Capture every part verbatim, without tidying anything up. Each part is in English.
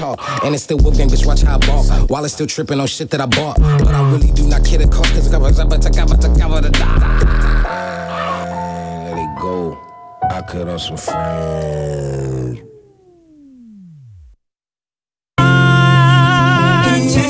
And it's still Wolf Gang, bitch, watch how I ball. While it's still tripping on shit that I bought. But I really do not care the cost, cause I cover, cover, cover, cover the dot. Let it go. I cut off some friends. To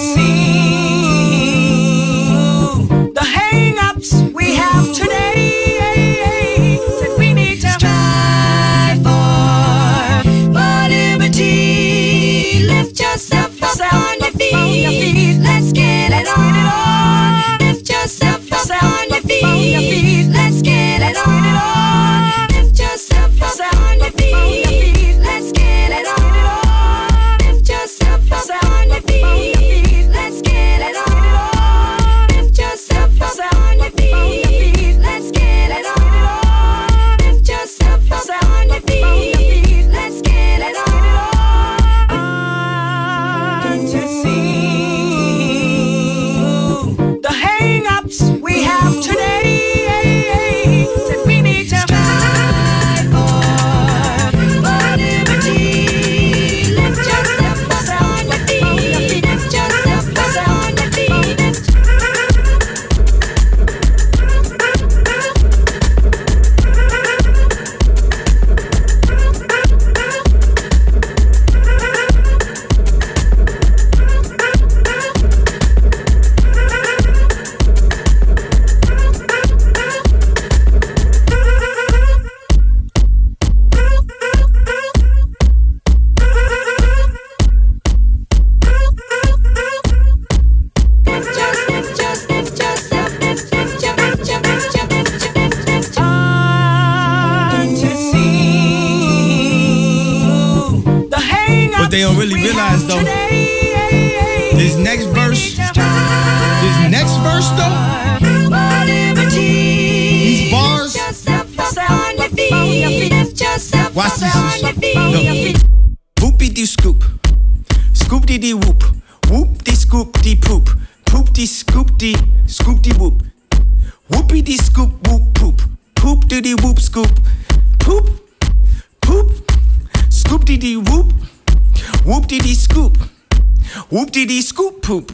see the hang-ups we have today, that we need to strive for, for liberty. Lift yourself up on your feet. Let's get it on. Lift yourself up on your feet. Let's get it on. Lift yourself up on your feet. Let's get it on. Lift yourself up on your feet. Let's get it on. Lift yourself up on your feet. Let's get it on. Lift yourself up on your feet. Let's get it on. To see the hang-ups we have today, that we need to strive for, for liberty. Lift yourself up on your feet. Lift yourself up on your feet. What they don't really realize though, this next verse, this next verse though, these bars, watch this. Go. Whoopie scoop, scoop dee dee whoop, whoop dee scoop dee poop, poop dee scoop dee scoop dee whoop, whoopie dee scoop whoop poop, poop dee dee whoop scoop, poop, poop, scoop dee dee whoop. Whoop dee dee scoop, whoop dee dee scoop poop.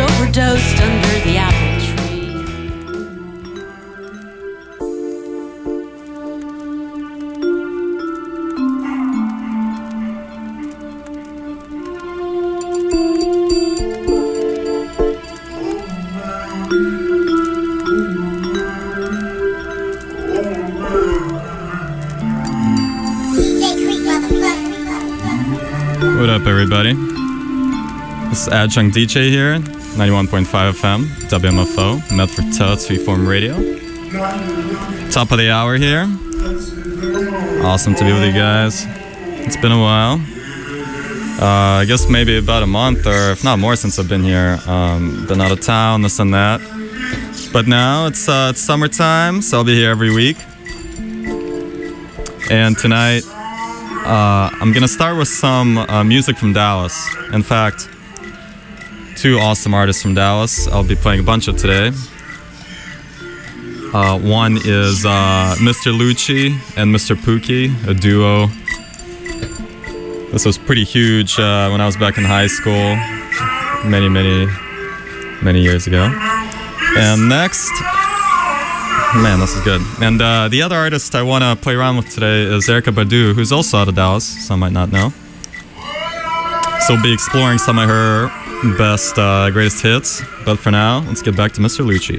overdosed under the apple tree. What up, everybody? This is Adjunct D J here, ninety-one point five F M, W M F O, Medford Tuts, Freeform Radio. Top of the hour here. Awesome to be with you guys. It's been a while. Uh, I guess maybe about a month, or if not more, since I've been here. Um, been out of town, this and that. But now it's uh, it's summertime, so I'll be here every week. And tonight, Uh, I'm gonna start with some uh, music from Dallas. In fact, two awesome artists from Dallas I'll be playing a bunch of today. Uh, one is uh, Mister Lucci and Mister Pookie, a duo. This was pretty huge uh, when I was back in high school, many, many, many years ago. And next, man, this is good. And uh, the other artist I want to play around with today is Erykah Badu, who's also out of Dallas, some might not know. So we'll be exploring some of her best, uh, greatest hits. But for now, let's get back to Mister Lucci.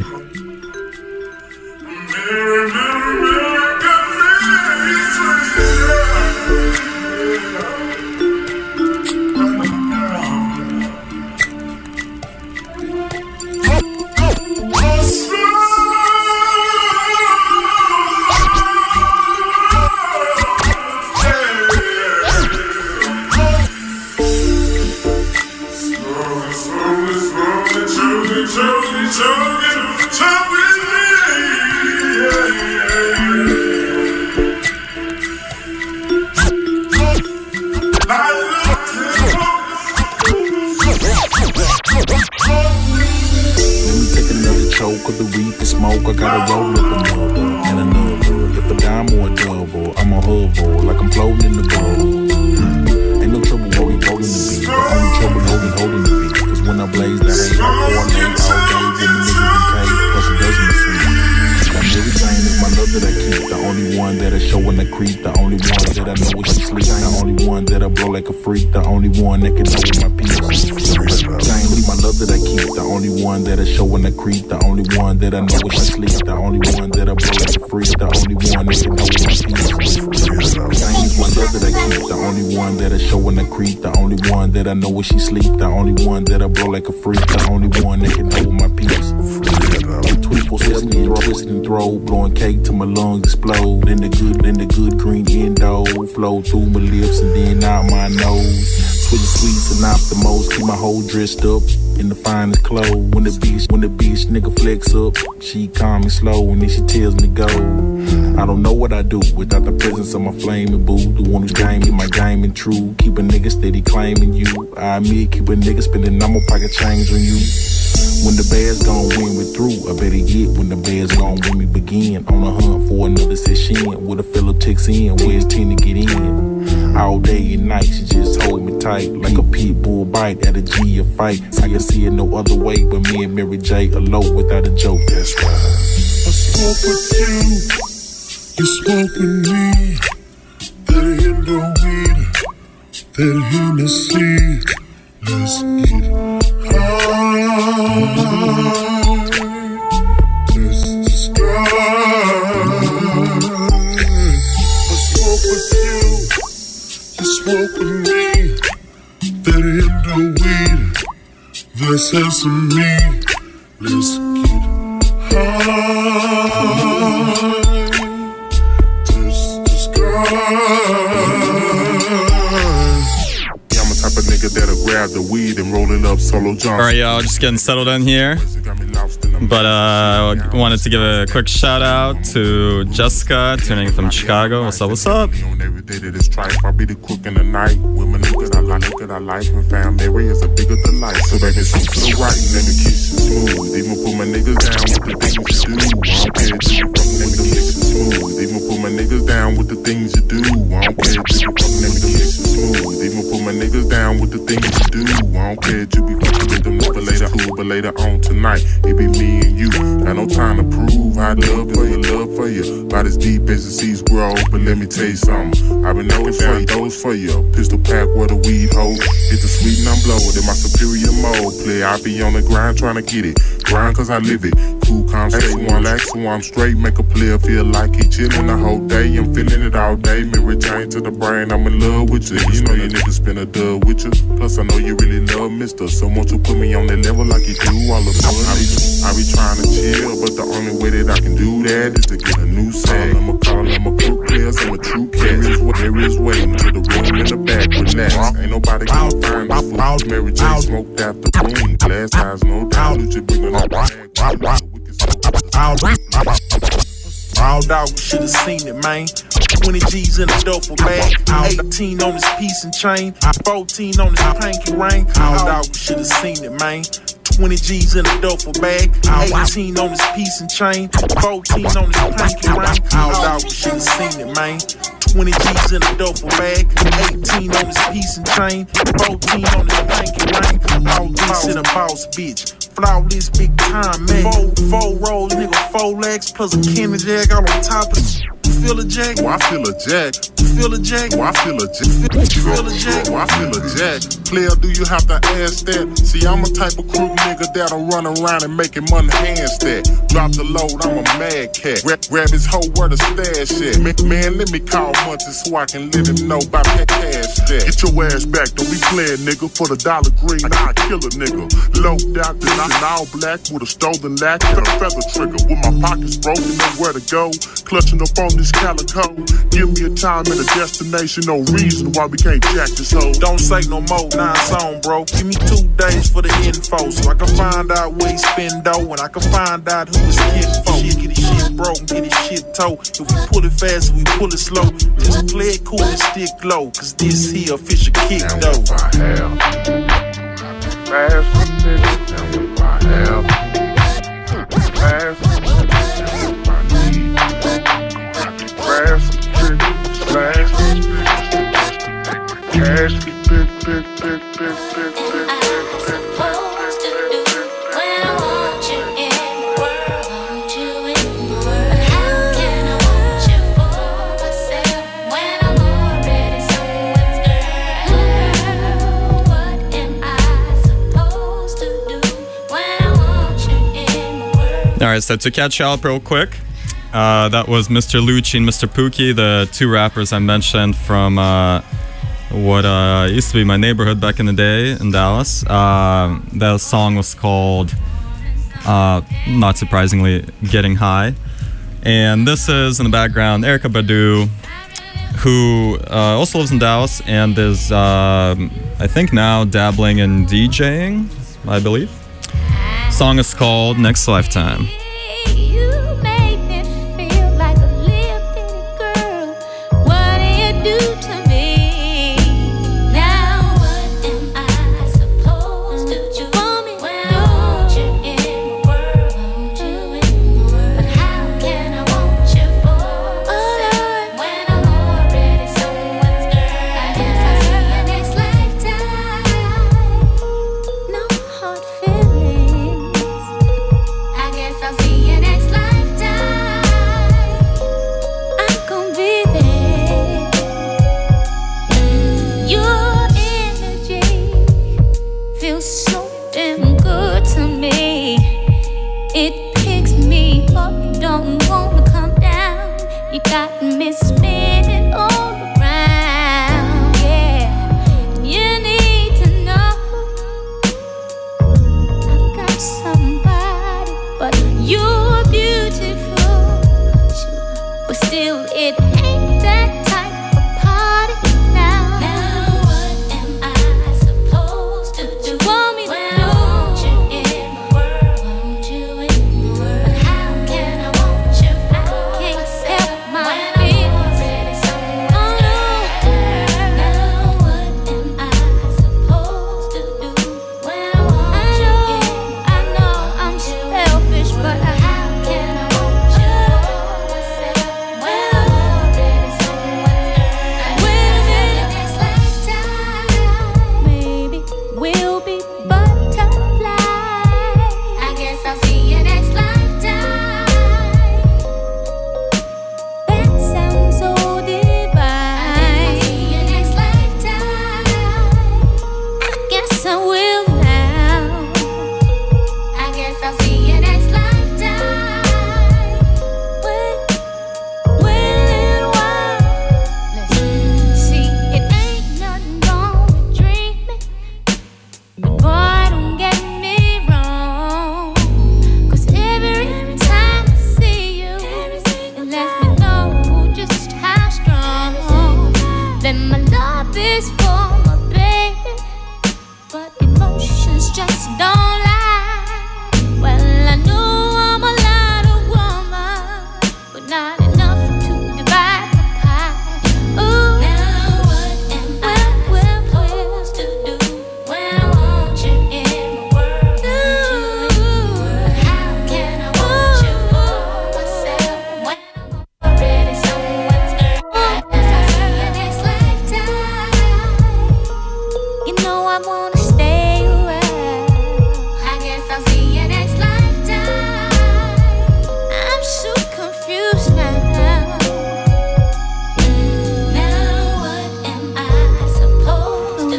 I know where she sleep, the only one that I blow like a freak, the only one that can hold my peace. twenty-four seven, twist and throw, blowing cake till my lungs explode. In the good, in the good green endo, flow through my lips and then out my nose. Sweet sweets and optimals, keep my whole dressed up in the finest clothes. When the bitch, when the bitch nigga flex up, she calm me slow and then she tells me go. I don't know what I do without the presence of my flaming boo. The one who's gaming my game and true. Keep a nigga steady claiming you. I admit, keep a nigga spending normal pocket change on you. When the bears gon' win me through, I better get when the bears gon' win me begin. On a hunt for another session with a fellow ticks in. Where's ten to get in? All day and night, she just hold me tight like a pit bull bite at a G a fight. I can see it no other way but me and Mary J alone without a joke. That's why I smoke with you. You smoke with me, that Indo weed, that Hennessy. Let's get high, touch the sky. I smoke with you, you smoke with me, that Indo weed, that sesame. Let's get high. That'll grab the weed and roll it up solo Johnson. Alright, y'all, just getting settled in here. But uh, I wanted to give a quick shout out to Jessica, tuning in from Chicago. What's up, what's up? Every day that it's trife, I'll be the cook in the night. Women niggas I like, niggas I like, and fam, Mary is a bigger delight. So baby, shoot to the right, let me kiss you smooth. Even put my niggas down with the things you do. I don't care if you fuck, let me kiss you smooth. Even put my niggas down with the things you do. I don't care if you fuck, let me kiss you smooth. Even put my niggas down with the things you do. I don't care if you be fucking with them, never later, who, but later get it on tonight. It be me and you. Got no time to prove I love for you, love for you. About as deep as the seas grow, but let me tell you something. I've been knowing for you, those for you. Pistol pack where the weed hold. It's the sweet and I'm blowing in my superior mode. Play, I be on the grind trying to get it. Grind cause I live it. Cool, calm, stay one, relax, so I'm straight. Make a player feel like he chillin' the whole day. I'm feeling it all day. Mary Jane to the brain, I'm in love with you. You know you niggas spin a dub with you. Plus I know you really love mister. So won't you put me on that level like you do all the time. I be, I be trying to chill, but the only way that I can do that is to get a new set. I'ma call them a crew players, I'm a true cat. There is waiting to the room in the back, relax. Ain't nobody gonna find the food. Mary Jane smoked out the room. Glass eyes, no doubt. You just bringin' up the bag. All dog, we should've seen it, man. twenty G's in a duffel bag. eighteen on his piece and chain. fourteen on his pinky ring. All dog, we should've seen it, man. twenty G's in a duffel bag. eighteen on his piece and chain. fourteen on his pinky ring. All dog, we should've seen it, man. twenty G's in a duffel bag. eighteen on his piece and chain. fourteen on his pinky ring. All this in a boss, bitch. Flawless, big time, man. Four, four rolls, nigga, four legs, plus a Kenny Jag all on top of it. Feel a jack? Oh, I feel a jack. Feel a jack? Oh, I feel a jack. Feel a jack? Oh, I feel a jack. Player, do you have to ask that? See, I'm a type of crew nigga that'll run around and making money handstand. Drop the load, I'm a mad cat. Grab, grab his whole word of stash at. Man, man, let me call Muncie so I can let him know about that cash that. Get your ass back, don't be playing, nigga. For the dollar green, I kill a nigga. Low out the in all black with a stolen lack and a feather trigger. With my pockets broken, nowhere to go. Clutching up on this calico. Give me a time and a destination, no reason why we can't jack this hoe. Don't say no more, now it's on, bro. Give me two days for the info, so I can find out where he spend dough, and I can find out who his kid for. Get his shit broke and get his shit towed. If we pull it fast, we pull it slow. Just play it cool and stick low, cause this here fish a kick though. If I have fast nigga, now if I have fast if I need fast fast cash big big big big big big big All right, so to catch up real quick, uh, that was Mister Lucci and Mister Pookie, the two rappers I mentioned from uh, what uh, used to be my neighborhood back in the day in Dallas. Uh, that song was called, uh, not surprisingly, Getting High. And this is, in the background, Erykah Badu, who uh, also lives in Dallas and is, uh, I think now, dabbling in DJing, I believe. Song is called Next Lifetime. I'll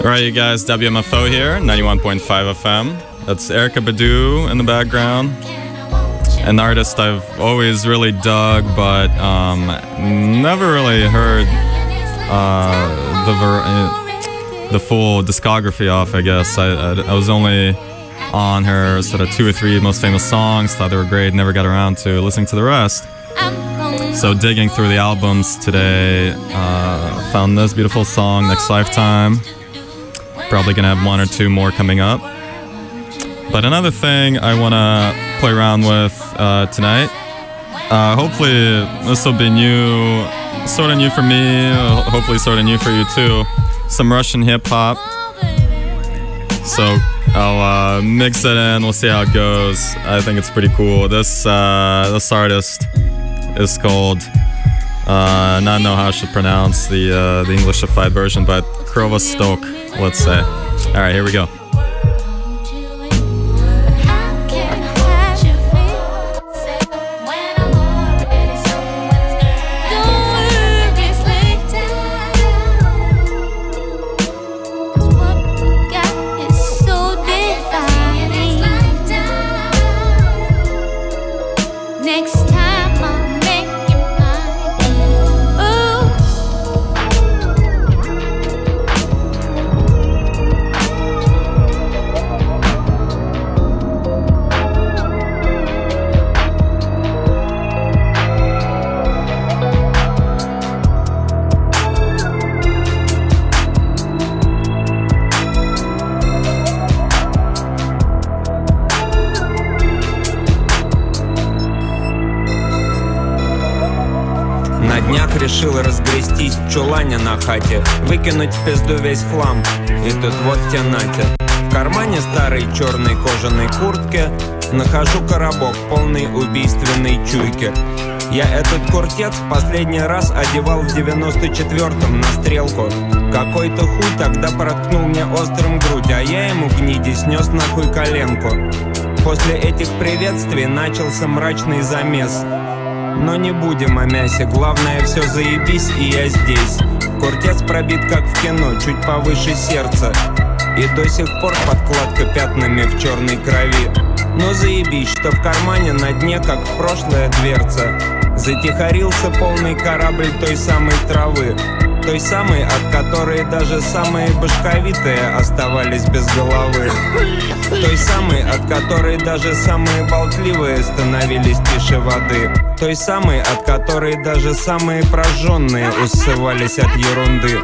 Alright, you guys, W M F O here, ninety-one point five F M. That's Erykah Badu in the background. An artist I've always really dug, but um, never really heard uh, the ver- the full discography off, I guess. I, I, I was only on her sort of two or three most famous songs, thought they were great, never got around to listening to the rest. So digging through the albums today, uh, found this beautiful song, Next Lifetime. Probably gonna have one or two more coming up. But another thing I wanna play around with uh, tonight, uh, hopefully this will be new, sort of new for me, hopefully sort of new for you too. Some Russian hip hop. So I'll uh, mix it in, we'll see how it goes. I think it's pretty cool. This, uh, this artist is called, uh, not know how I should pronounce the, uh, the Englishified version, but Krovostok, let's say. Alright, here we go. Решил разгрестись в чулане на хате, выкинуть в пизду весь хлам. И тут вот те нате. В кармане старой черной кожаной куртки нахожу коробок, полный убийственной чуйки. Я этот куртец в последний раз одевал в девяносто четвёртом на стрелку. Какой-то хуй тогда проткнул мне острым грудь, а я ему, гниди, снес нахуй коленку. После этих приветствий начался мрачный замес. Но не будем о мясе, главное все заебись, и я здесь. Куртец пробит как в кино, чуть повыше сердца. И до сих пор подкладка пятнами в черной крови. Но заебись, что в кармане на дне, как в прошлая дверца, затихарился полный корабль той самой травы. Той самой, от которой даже самые башковитые оставались без головы. Той самой, от которой даже самые болтливые становились тише воды. Той самой, от которой даже самые прожженные усывались от ерунды.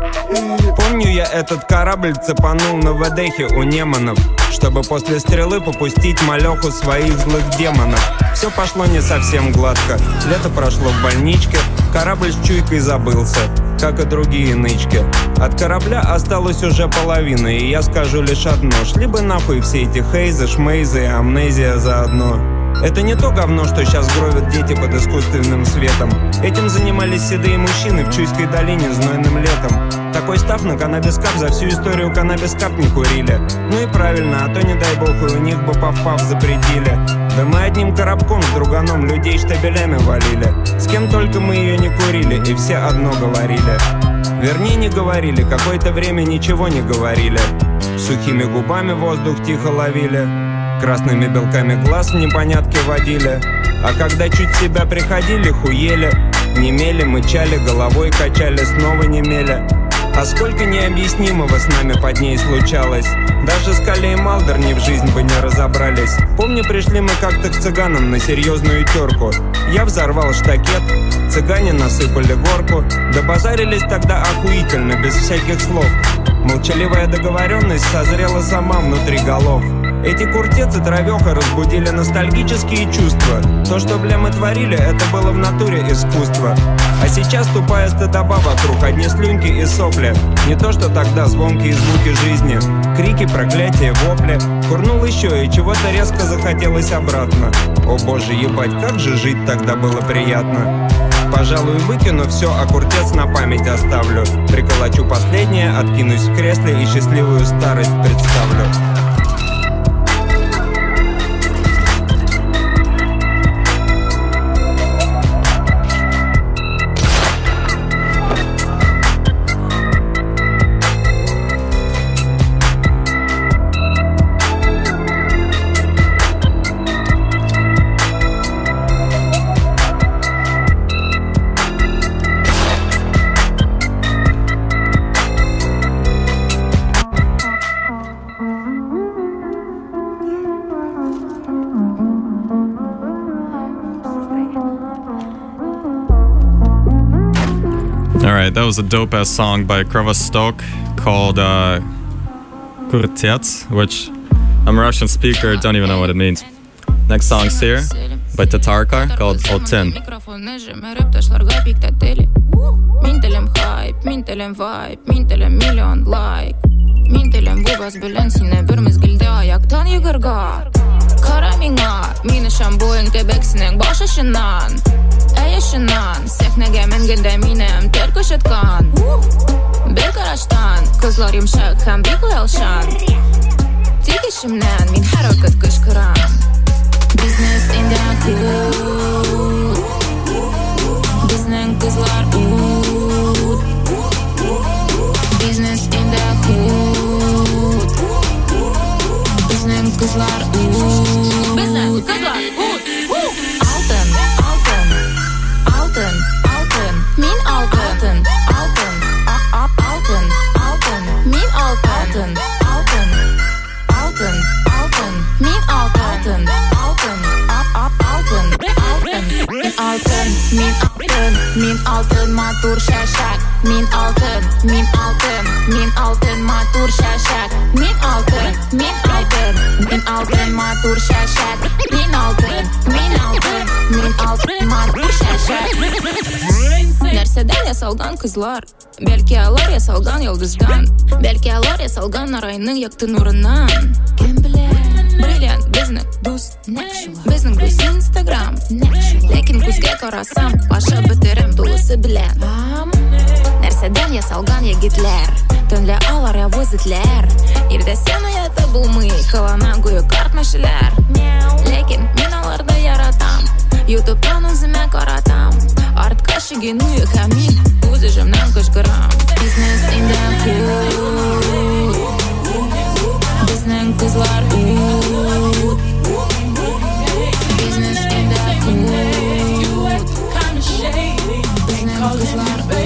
Помню, я этот корабль цепанул на ВДХе у неманов, чтобы после стрелы попустить малеху своих злых демонов. Все пошло не совсем гладко, лето прошло в больничке, корабль с чуйкой забылся, как и другие нычки. От корабля осталось уже половина, и я скажу лишь одно: шли бы нахуй все эти хейзы, шмейзы и амнезия заодно. Это не то говно, что сейчас гровят дети под искусственным светом. Этим занимались седые мужчины в Чуйской долине знойным летом. Такой став на каннабис-кап за всю историю каннабис-кап не курили. Ну и правильно, а то не дай бог и у них бы пав-пав запретили. Да мы одним коробком с друганом людей штабелями валили. С кем только мы ее не курили, и все одно говорили. Вернее, не говорили, какое-то время ничего не говорили. Сухими губами воздух тихо ловили, красными белками глаз в непонятке водили. А когда чуть в себя приходили, хуели, немели, мычали, головой качали, снова немели. А сколько необъяснимого с нами под ней случалось. Даже Скали и Малдер ни в жизнь бы не разобрались. Помню, пришли мы как-то к цыганам на серьезную терку. Я взорвал штакет, цыгане насыпали горку. Добазарились тогда охуительно, без всяких слов. Молчаливая договоренность созрела сама внутри голов. Эти куртец и травеха разбудили ностальгические чувства. То, что, бля, мы творили, это было в натуре искусство. А сейчас тупая стыдоба вокруг, одни слюнки и сопли. Не то, что тогда звонкие звуки жизни, крики, проклятия, вопли. Курнул еще, и чего-то резко захотелось обратно. О боже, ебать, как же жить тогда было приятно. Пожалуй, выкину все, а куртец на память оставлю. Приколочу последнее, откинусь в кресле и счастливую старость представлю. Alright, that was a dope-ass song by Krovostok called uh, Kurtets, which I'm a Russian speaker, don't even know what it means. Next song's here by Tatarkar called Oten. Mintelem hype, mintelem vibe, mintelem miljon like. Mintelem võivas balansine pürmis gildajak tan jõgõrga. Karamina, mine shamboen kebeksineng başaşınan. Әйешінан, сәхнәгәмен гендә минем тер көшеткан. Бер караштан, кызлар йомшак һәм бик уялшан. Тик ишемнән мин һәрвакыт кычкырам. Business in the hood. Безнең кызлар ut. Business in the hood. Безнең кызлар ut. Безнең кызлар ut. Алтын, алтын, алтын, алтын. Мин алтын, алтын, алтын, алтын. Мин алтын, алтын, алтын, алтын. Мин алтын, алтын, алтын, алтын. Мин алтын, мин алтын, мин алтын матур шәшәк. Мин алтын, мин алтын, мин алтын матур шәшәк. Мин алтын, мин алтын, мин алтын матур шәшәк. Мин алтын, мин алтын, мин алтын матур шәшәк. Нәрсәдән ясалган кызлар, бәлки алар ясалган йолдыздан, бәлки алар ясалган нарайның якты нурыннан. Кем белә? Бриллиант безнең дус, безнең дус Instagram. Ләкин күзгә карасам, ашап бетерем тулысы белән. Нәрсәдән ясалган егетләр, төнлә алар явыз итләр. Ирдәсен уята булмый, кылана гүя карт мәшеләр. Ләкин мин аларда яратам, YouTube'тан үземә каратам. Артка шигену һәм мин үз җемнән кычкырам. Business in the hood. Безнең кызлар ut. Business in the hood. Безнең кызлар ut.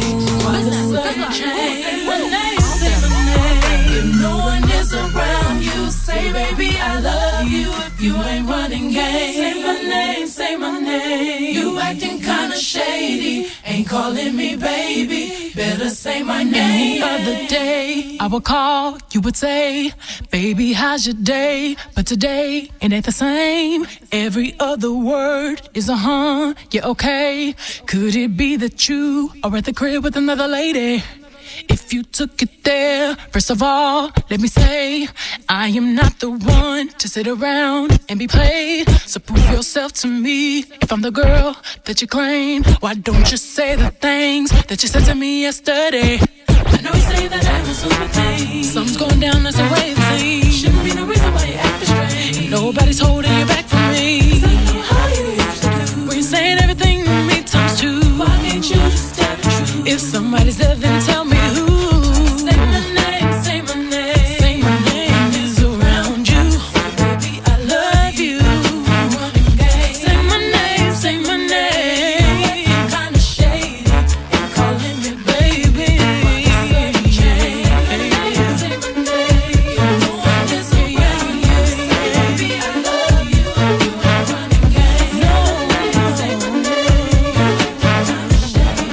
If no one is around you, say baby I love you. If you ain't running game, say my name, say my name. You acting kinda shady, ain't calling me baby. Better say my name. Any other day I would call, you would say, baby how's your day? But today it ain't the same. Every other word is a huh, yeah okay. Could it be that you are at the crib with another lady? If you took it there, first of all, let me say, I am not the one to sit around and be played. So prove yourself to me. If I'm the girl that you claim, why don't you say the things that you said to me yesterday? I know you say that I'm a super thing. Something's going down, that's the way it seems. Shouldn't be no reason why you acting strange. Nobody's holding you back from me. Cause I know how you used to do. When you're saying everything to me times two. Why can't you just tell the truth? If somebody's there, then tell me who. Say my name, say my name. Say my name is around you. Baby, I love you. Running game. Say my name, say my name. Kinda shady, ain't calling me baby. Say my name, say my name. No one is around you. Say baby, I love you. You ain't running game. No, say my name. Kinda shady.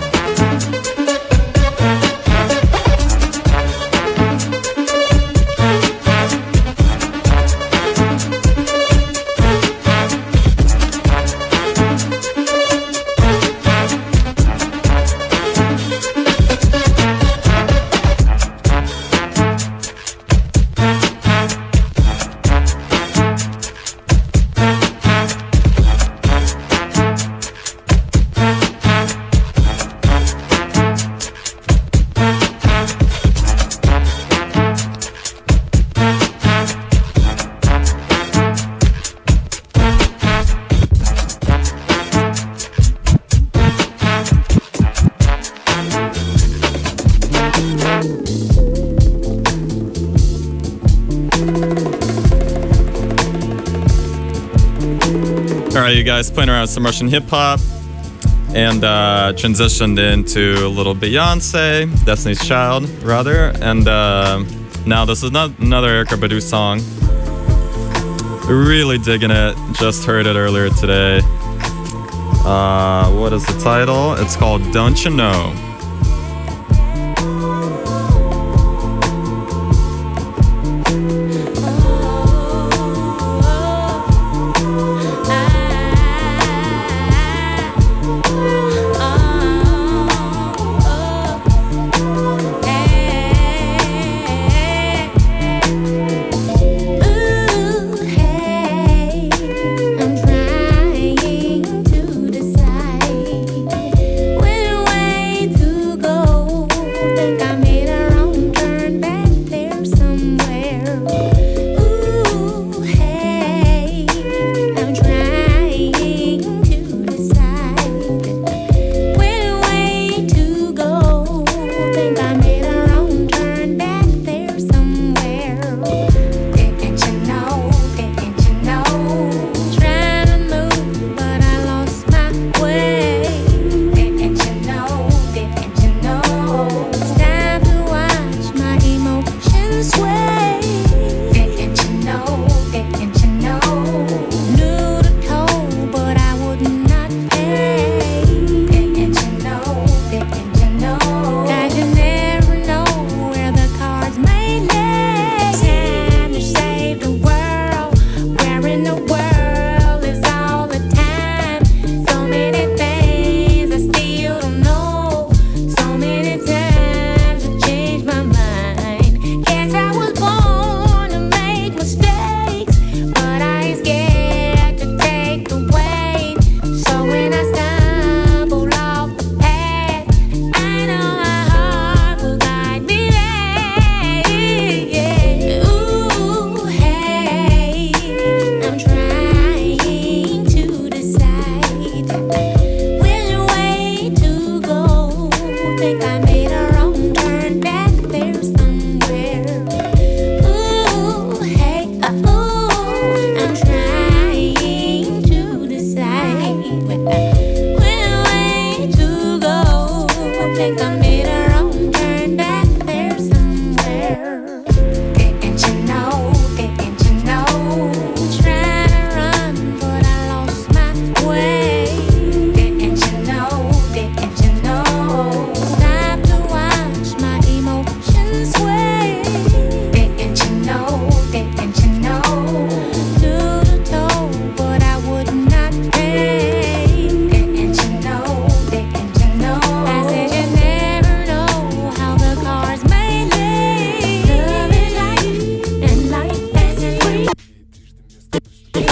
Alright, you guys, playing around with some Russian hip-hop and uh, transitioned into a little Beyonce, Destiny's Child, rather. And uh, now this is not another Erykah Badu song. Really digging it. Just heard it earlier today. Uh, what is the title? It's called Don't You Know.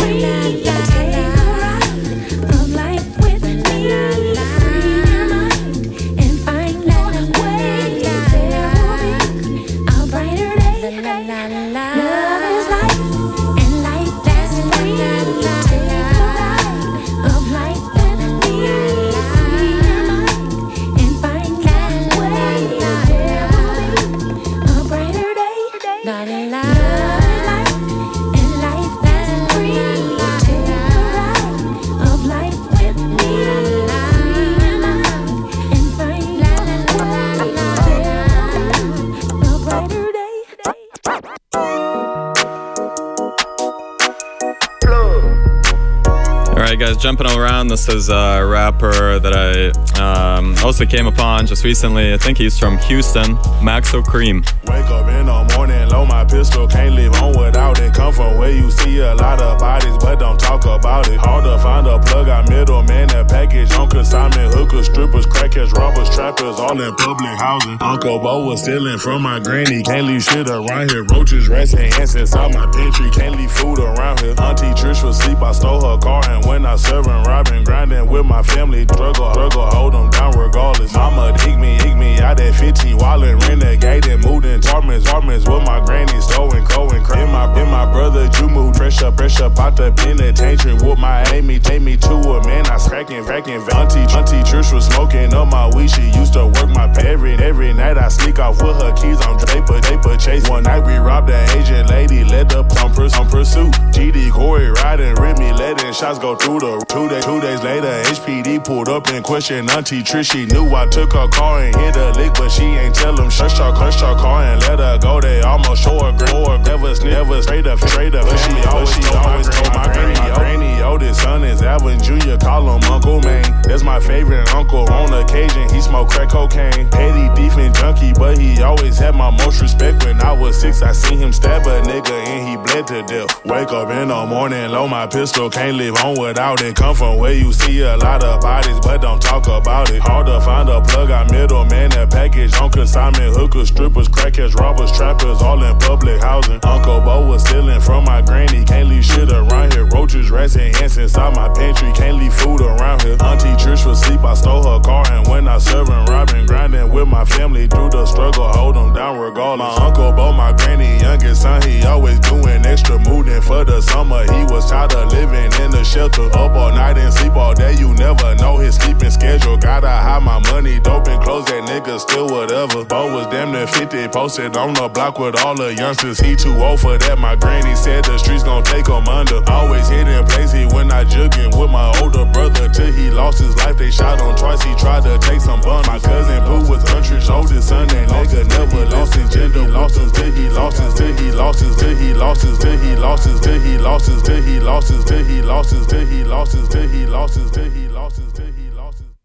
Guys, jumping around. This is a rapper that I um, also came upon just recently. I think he's from Houston, Maxo Cream. Wake up in the morning, load my pistol, can't live on without it. Come from where you see a lot of bodies, but don't talk about it. Hard to find a plug, I middleman, that package on consignment. Hookers, strippers, crackheads, robbers, trappers, all in public housing. Uncle Bo was stealing from my granny, can't leave shit around here. Roaches, rats, and ants inside my pantry, can't leave food around here. Auntie Trish was asleep, I stole her car, and when I serving, robbing, grinding with my family, struggle, struggle, hold them down regardless. Mama dig me, dig me out at fifty, wildin', renegading, moved in apartments, apartments with my granny, stolen, crowing, in my, in my brother, you move, fresh up, fresh up out the penitentiary with my Amy, take me to a man, I cracking, cracking, auntie, auntie Trish was smoking up my weed, she used to work my pay every, every night, I sneak off with her keys on paper, paper chase. One night we robbed an Asian lady, led up on pursuit, G D Corey riding, Remy, letting shots go through the Two, day, two days later, H P D pulled up and questioned Auntie Trish. She knew I took her car and hit a lick, but she ain't tell them. Shush her, crush her car and let her go. They almost show her green. Never, never straight up, straight up. But she always, she always told my granny, my granny, oldest son is Alvin Junior Call him Uncle Man. That's my favorite uncle. On occasion, he smoked crack cocaine. Petty thief and junkie, but he always had my most respect. When I was six, I seen him stab a nigga and he bled to death. Wake up in the morning, load my pistol, can't live on without it. Come from where you see a lot of bodies, but don't talk about it. Hard to find a plug, I middleman, that package on consignment. Hookers, strippers, crackheads, robbers, trappers, all in public housing. Uncle Bo was stealing from my granny, can't leave shit around here. Roaches, rats, and ants inside my pantry, can't leave food around here. Auntie Trish was asleep, I stole her car, and when I serving, robbing, grinding with my family through the struggle, hold them down regardless. My Uncle Bo, my granny, youngest son, he always doing extra, moving for the summer. He was tired of living in the shelter, up all night and sleep all day, you never know his sleeping schedule. Gotta hide my money, dope and clothes, that nigga still whatever. Bo was damn near fifty, posted on the block with all the youngsters. He too old for that, my granny said the streets gon' take him under. Always hidden places when I jugging with my older brother till he lost his life. They shot him twice, he tried to take some bundles. My cousin Boo was Untrish's oldest son, that nigga never lost his gender. Lost his till he lost his till he lost his till he lost his till he lost his till he lost his till he lost his till he lost his till he lost his till he lost his till he lost his till he lost his.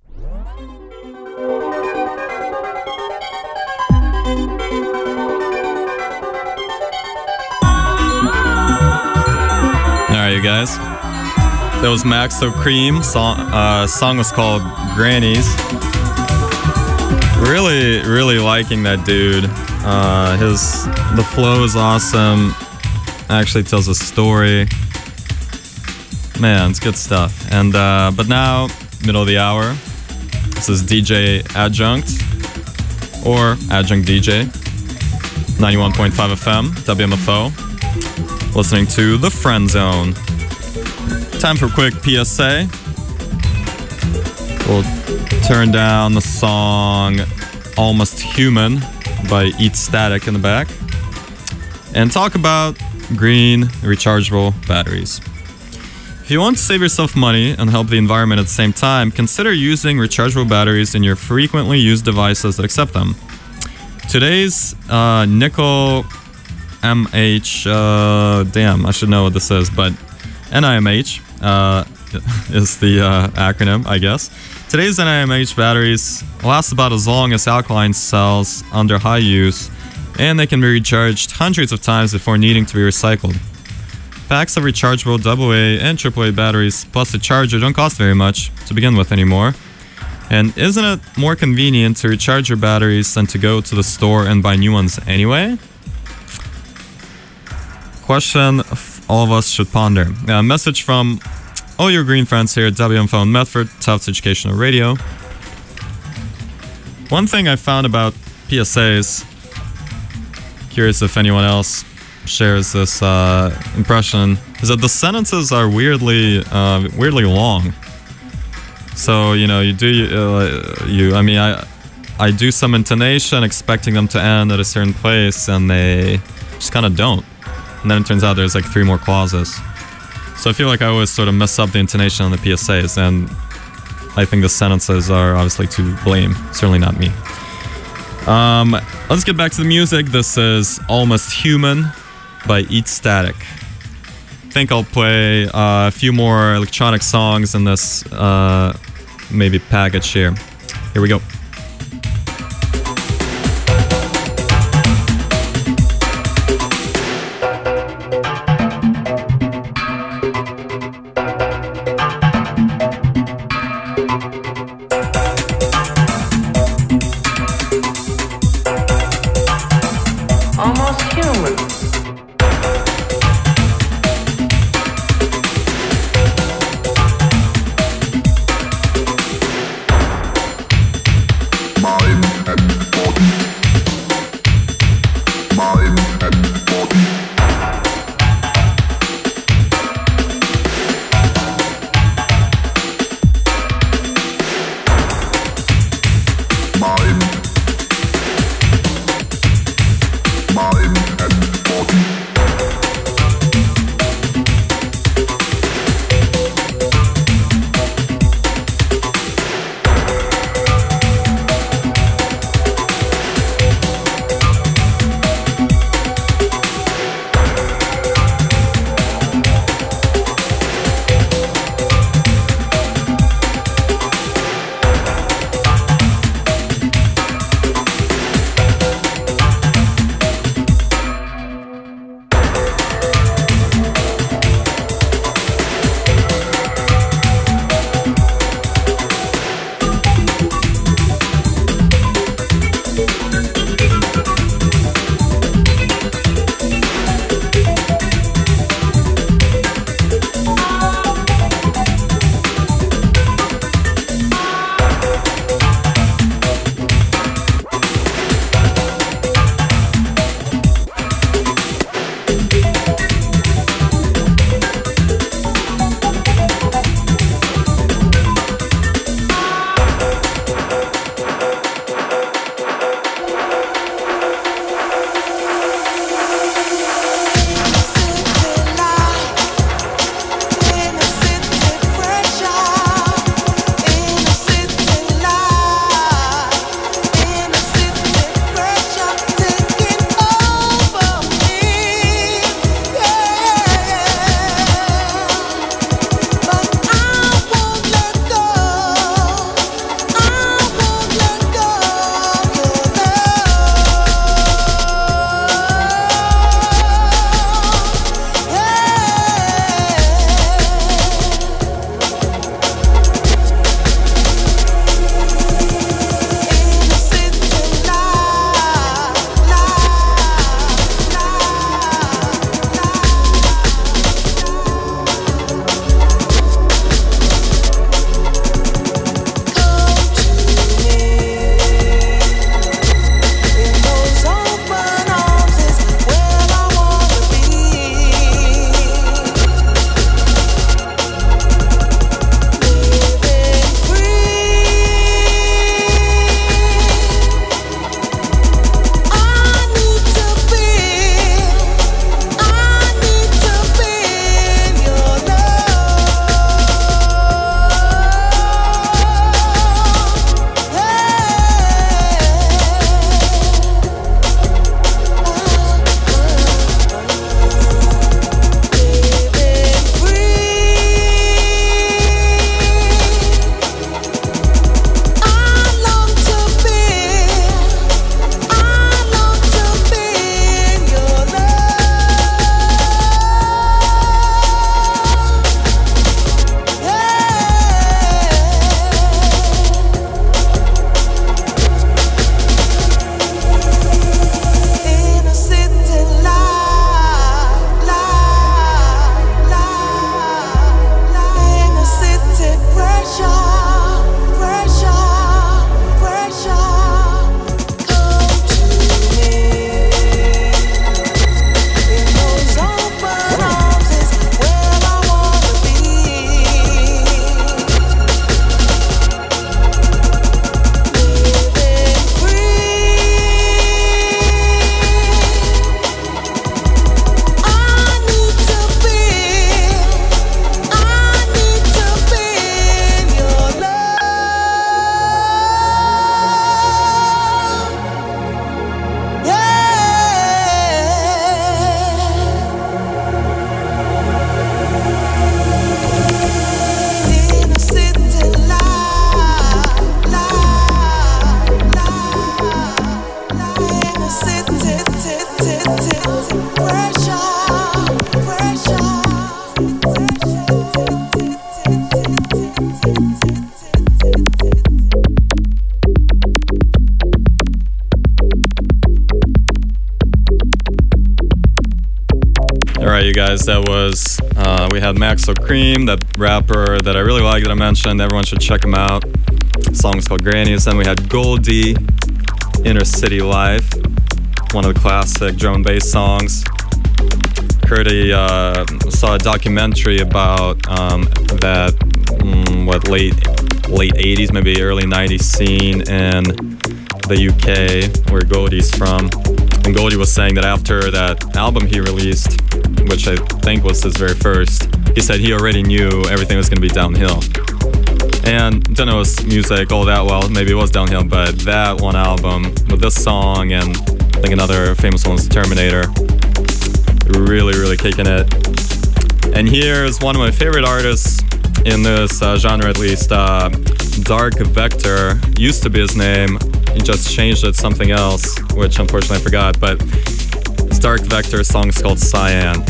Alright, you guys. That was Maxo Cream. Song, uh, song was called Grannies. Really, really liking that dude. Uh, his the flow is awesome. Actually tells a story. Man, it's good stuff. And uh, but now, middle of the hour. This is D J Adjunct or Adjunct D J. ninety-one point five F M, W M F O. Listening to The Friend Zone. Time for a quick P S A. We'll turn down the song Almost Human by Eat Static in the back and talk about green rechargeable batteries. If you want to save yourself money and help the environment at the same time, consider using rechargeable batteries in your frequently used devices that accept them. Today's uh, nickel M H, uh, damn, I should know what this is, but N I M H uh, is the uh, acronym, I guess. Today's N I M H batteries last about as long as alkaline cells under high use, and they can be recharged hundreds of times before needing to be recycled. Packs of rechargeable double A and triple A batteries plus the charger don't cost very much to begin with anymore. And isn't it more convenient to recharge your batteries than to go to the store and buy new ones anyway? Question all of us should ponder. A message from all your green friends here at W M F O in Medford, Tufts Educational Radio. One thing I found about P S As, curious if anyone else shares this uh, impression, is that the sentences are weirdly, uh, weirdly long. So, you know, you do, uh, you, I mean, I, I do some intonation expecting them to end at a certain place, and they just kind of don't. And then it turns out there's like three more clauses. So I feel like I always sort of mess up the intonation on the P S As, and I think the sentences are obviously to blame. Certainly not me. Um, let's get back to the music. This is Almost Human by Eat Static. I think I'll play uh, a few more electronic songs in this uh, maybe package here. Here we go. guys. That was, uh, we had Maxo Cream, that rapper that I really like that I mentioned. Everyone should check him out. The song is called Grannies. Then we had Goldie, Inner City Life, one of the classic drum and bass songs. Heard a, uh, saw a documentary about um, that, um, what, late, late eighties, maybe early nineties scene in the U K, where Goldie's from. And Goldie was saying that after that album he released, which I think was his very first, he said he already knew everything was going to be downhill. And didn't know his music all that well, maybe it was downhill, but that one album with this song and I think another famous one was Terminator, really, really kicking it. And here's one of my favorite artists in this uh, genre, at least, uh, Dark Vector. Used to be his name, he just changed it to something else, which unfortunately I forgot, but it's Dark Vector, song is called Cyan.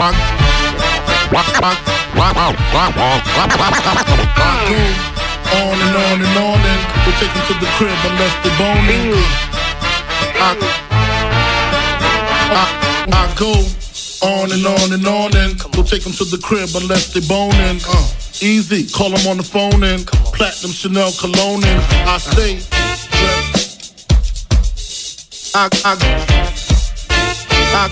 On and on and on and we'll take them to the crib unless they're boning. I, I, I go on and on and on and we'll take them to the crib unless they're boning. Uh, easy, call them on the phone and platinum Chanel cologne and I stay dressed. I, I, I,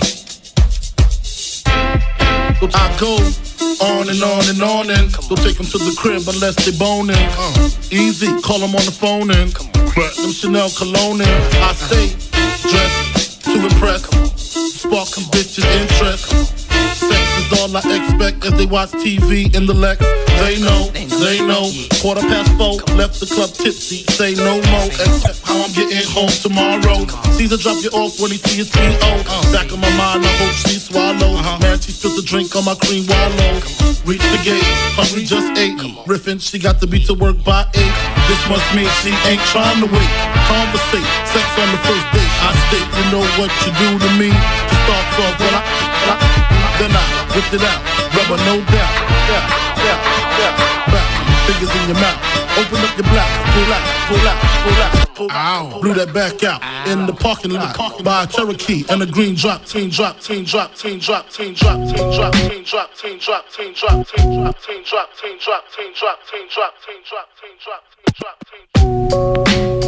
I go on and on and on and we'll take them to the crib unless they boning. Uh, easy, call them on the phone and platinum Chanel cologne and I stay dressed to impress, spark these bitches' interest. Sex is all I expect as they watch T V in the Lex. They know, they know. Quarter past four, left the club tipsy. Say no more, except how I'm getting home tomorrow. Caesar drop you off when he see his P O. Back of my mind, I hope she swallow. Man, she spilled the drink on my cream wallow. Reach the gate, hungry just ate. Riffin', she got to be to work by eight. This must mean she ain't trying to wait. Conversate, sex on the first date. I state, you know what you do to me. To start off when I, when I then I whipped it out, rubber no doubt. Yeah, yeah, yeah. Back, fingers in your mouth. Open up your blouse, pull out, pull out, pull out, pull out. Blew that back out in the parking lot by a Cherokee and a green drop, teen drop, teen drop, teen drop, teen drop, teen drop, teen drop, teen drop, teen drop, teen drop, teen drop, teen drop, teen drop, teen drop, teen drop, teen drop, teen drop, teen drop.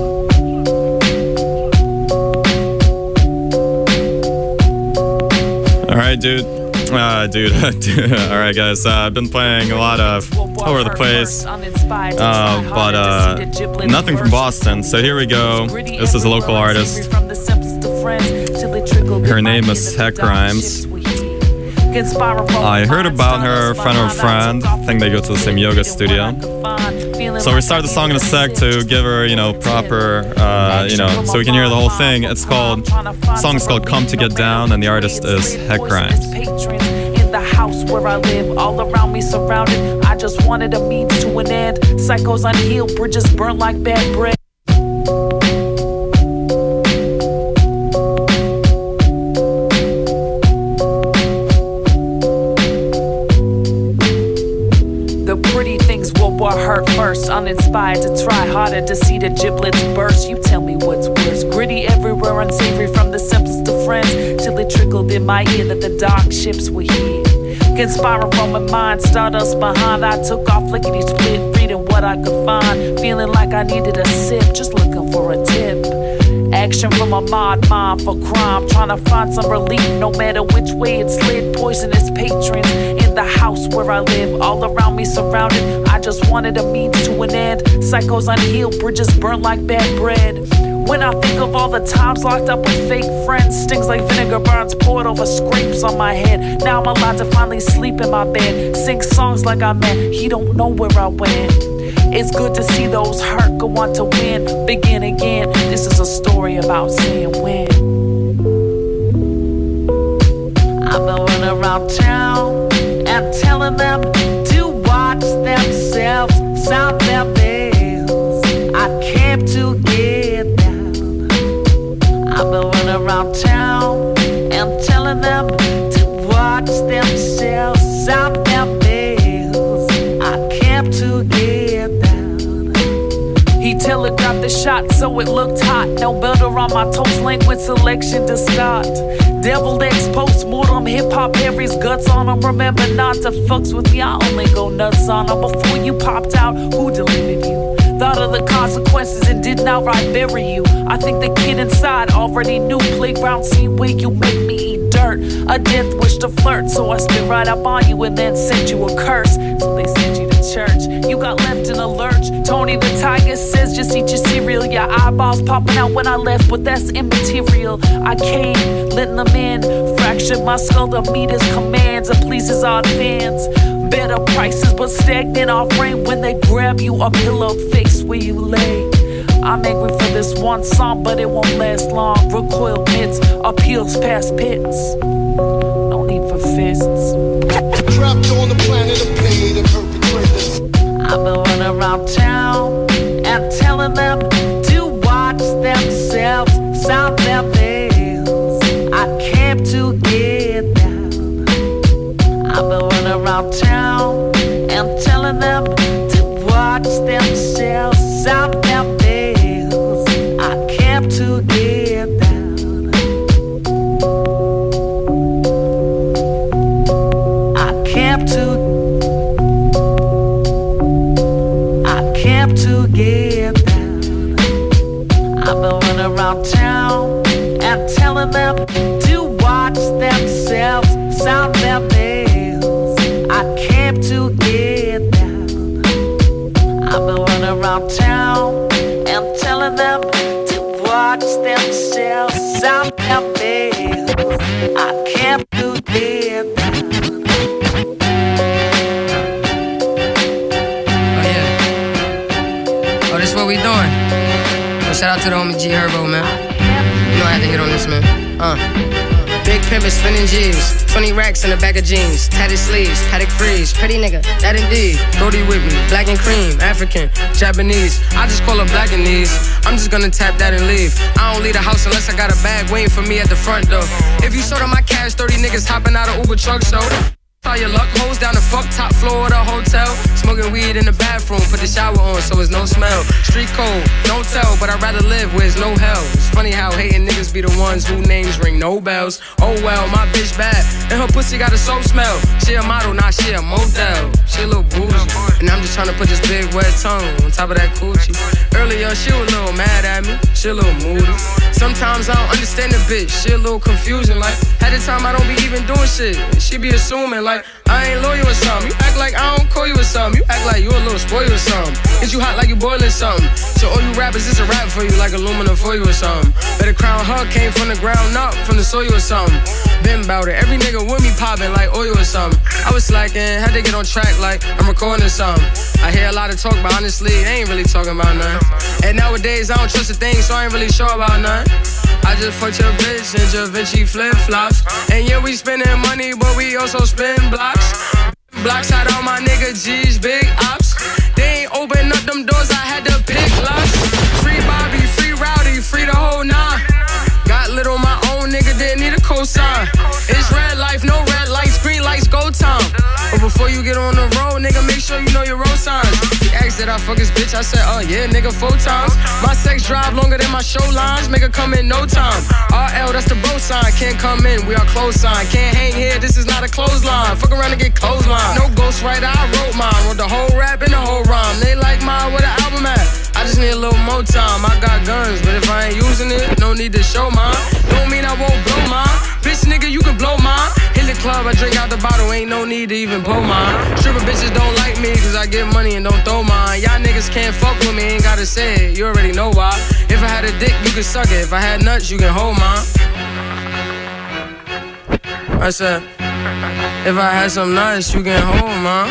All right, dude. Uh, dude, all right, guys. Uh, I've been playing a lot of all over the place, uh, but uh, nothing from Boston. So here we go. This is a local artist. Her name is Heck Rhymes. I heard about her, friend of a friend. I think they go to the same yoga studio. So we start the song in a sec to give her, you know, proper, uh, you know, so we can hear the whole thing. It's called, the song is called Come to Get Down, and the artist is Heck Rhymes. In the house where I live, all around me surrounded, I just wanted a means to an end. Psychos unhealed, bridges burnt like bad bread. What hurt first, uninspired to try harder to see the giblets burst. You tell me what's worse. Gritty everywhere, unsavory from the simplest of friends, till it trickled in my ear that the dark ships were here. Conspiring from my mind, stardust behind. I took off lickety split, reading what I could find, feeling like I needed a sip, just looking for a tip. Action from a mod mind for crime, trying to find some relief no matter which way it slid. Poisonous patrons in the house where I live, all around me surrounded. I just wanted a means to an end. Psychos unhealed, bridges burnt like bad bread. When I think of all the times locked up with fake friends, stings like vinegar burns poured over scrapes on my head. Now I'm allowed to finally sleep in my bed, sing songs like I meant. He don't know where I went. It's good to see those hurt go on to win, begin again. This is a story about saying when. I've been running around town and telling them to watch themselves, sound their bells. I came to get down. I've been running around town and telling them to watch themselves, sound their bells. I came to get down. He telegraphed the shot so it looked hot. No builder on my toes, language selection to start. Deviled eggs, post-mortem, hip-hop, Harry's guts on him. Remember not to fucks with me, I only go nuts on him. Before you popped out, who deleted you? Thought of the consequences and didn't outright bury you. I think the kid inside already knew. Playground scene where you make me eat dirt. A death wish to flirt, so I spit right up on you and then sent you a curse. So they sent you to church. You got left in a lurch. Tony the Tiger says just eat your cereal. Your eyeballs popping out when I left, but that's immaterial. I came, letting them in. Fractured my skull to meet his commands and please his odd fans. Better prices, but stagnant offering when they grab you a pillow face where you lay. I'm angry for this one song, but it won't last long. Recoil mitts, appeals past pits. No need for fists. Trapped on the planet of pain and perpetrators. I've been running around town and telling them to watch themselves, sound their bells. I came to get down. telling them to watch themselves out their bills. I came to give down. I came to I came to give down. I've been running around town and telling them to watch themselves out their bills. I came to get down. I've been running around town and telling them to watch themselves out their bills. I came to get down. Oh yeah. Oh, this what we doing. Well, shout out to the homie G Herbo, man. You know I had to hit on this, man. Uh. Big pimpin' spinning G's, twenty racks in the back of jeans, tatted sleeves, paddock freeze, pretty nigga, that indeed. Brody with me, black and cream, African, Japanese. I just call her black and these. I'm just gonna tap that and leave. I don't leave the house unless I got a bag waiting for me at the front door. If you sold on my cash, thirty niggas hopping out of Uber truck, so all your luck hoes down the fuck top floor of the hotel. Smoking weed in the bathroom, put the shower on so it's no smell. Street cold, don't tell, but I'd rather live where there's no hell. It's funny how hating niggas be the ones whose names ring no bells. Oh well, my bitch bad, and her pussy got a soap smell. She a model, nah, she a model. She a little bougie, and I'm just trying to put this big wet tongue on top of that coochie. Earlier, she was a little mad at me, she a little moody. Sometimes I don't understand the bitch, she a little confusing. Like, at the time I don't be even doing shit, she be assuming like I ain't loyal or something. You act like I don't call you or something. You act like you a little spoiled or something. Is you hot like you boiling something? So all you rappers, it's a rap for you like aluminum for you or something. Better crown her came from the ground up, from the soil or something. Been bout it, every nigga with me popping like oil or something. I was slacking, had to get on track like I'm recording something. I hear a lot of talk, but honestly, they ain't really talking about nothing. And nowadays, I don't trust a thing, so I ain't really sure about nothing. I just fucked your bitch in Da Vinci flip-flops. And yeah, we spending money, but we also spend blocks. Blocks had all my nigga G's, big ops. They ain't open up them doors, I had to pick locks. Free Bobby, free Rowdy, free the whole nine. Got lit on my own, nigga, didn't need a cosign. It's red life, no red lights, green lights, go time. But before you get on the road, nigga, make sure you know your road signs. He asked that I fuck his bitch, I said, oh yeah, nigga, four times. My sex drive longer than my show lines, make her come in no time. R L, that's the bro sign, can't come in, we are close sign. Can't hang here, this is not a clothesline. Fuck around and get clothesline. No ghostwriter, I wrote mine, wrote the whole rap and the whole rhyme. They like mine, where the album at? I just need a little more time. I got guns, but if I ain't using it, no need to show mine. Don't mean I won't blow mine. Bitch, nigga, you can blow mine. Hit the club, I drink out the bottle, ain't no need to even blow mine. Stripper bitches don't like me, cause I get money and don't throw mine. Y'all niggas can't fuck with me, ain't gotta say it, you already know why. If I had a dick, you could suck it. If I had nuts, you can hold mine. I said, if I had some nuts, you can hold mine.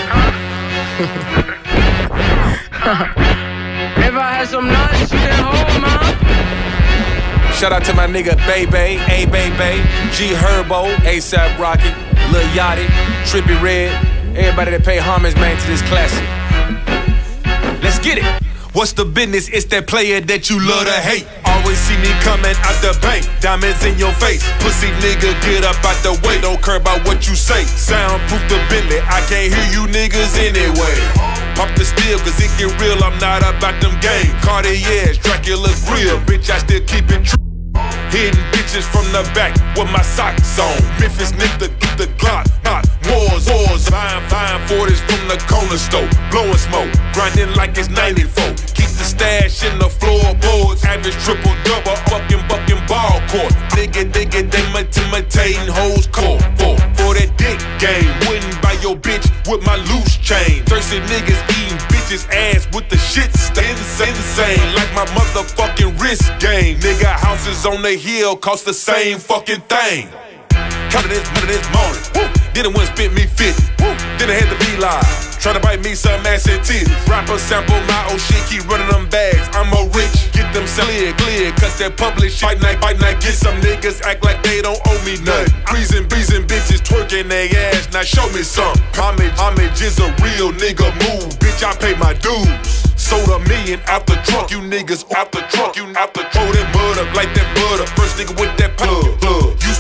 If I had some nuts, you can hold mine. Shout out to my nigga Baby, A Baby, G Herbo, ASAP Rocky, Lil Yachty, Trippie Redd, everybody that pay homage, man, to this classic. Let's get it. What's the business? It's that player that you love to hate. Always see me coming out the bank, diamonds in your face. Pussy nigga, get up out the way, don't care about what you say. Soundproof the Bentley, I can't hear you niggas anyway. Pop the steel, cause it get real, I'm not about them games. Cartier's, Dracula's real, bitch, I still keep it true. Hitting bitches from the back with my socks on. Memphis nigga, get the Glock, not wars, wars. Buying fine forties from the corner store. Blowing smoke, grinding like it's ninety-four. Keep the stash in the floorboards. Average triple double, fucking bucking ball court. Nigga, nigga, they intimidating hoes court. For, for that dick game, wouldn't buy your bitch with my loose chain. Thirsty niggas eating bitches ass with the shit stain. Insane, like my motherfucking wrist game. Nigga, houses on the hill cost the same fucking thing. Counted this money this morning. Woo. Then it went and spent me fifty. Woo. Then I had to be live. Tryna bite me some ass and titties. Rapper sample my old shit, keep running them bags. I'm a rich, get them clear, clear. Cause that public shit, fight night, fight night. Get some niggas act like they don't owe me nothing. Breezing, breezing bitches twerking their ass. Now show me some. Homage, homage is a real nigga move. Bitch, I pay my dues. Sold a million out the trunk, you niggas out the trunk, you out the trunk. Throw that bud up like that butter. First nigga with that plug, plug. Used to have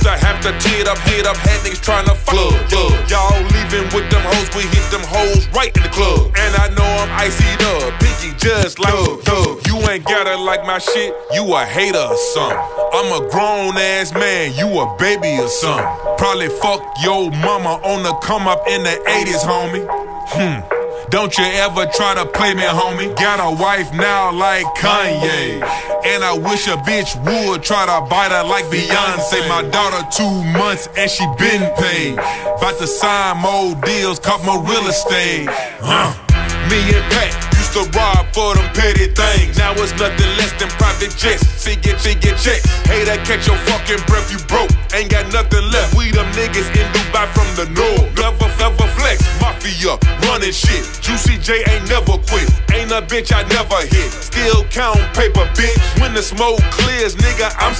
the teared up, head up, had niggas trying to fuck. Y'all leaving with them hoes, we hit them hoes right in the club. And I know I'm iced up, pinky just like Doug. You ain't gotta like my shit, you a hater or something. I'm a grown ass man, you a baby or something. Probably fuck your mama on the come up in the eighties, homie. Hmm. Don't you ever try to play me, homie. Got a wife now like Kanye, and I wish a bitch would try to bite her like Beyonce. My daughter two months and she been paid. About to sign more deals, caught more real estate. Huh. Me and Pat used to rob for them petty things. Now it's nothing less than private jets. See get, see get checks. Hey, that catch your fucking breath, you broke. Ain't got nothing left. We them niggas in Dubai from the north. Never, never flex. Mafia, running shit. Juicy J ain't never quit. Ain't a bitch I never hit. Still count paper, bitch. When the smoke clears, nigga, I'm